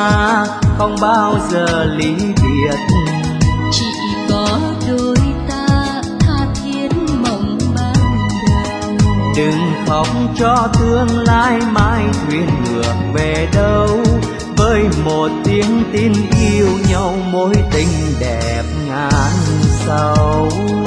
ta không bao giờ ly biệt. Chỉ có đôi ta tha thiết mộng ban đầu. Đừng khóc cho tương lai mai thuyền ngược về đâu, với một tiếng tin yêu nhau mối tình đẹp ngàn sâu.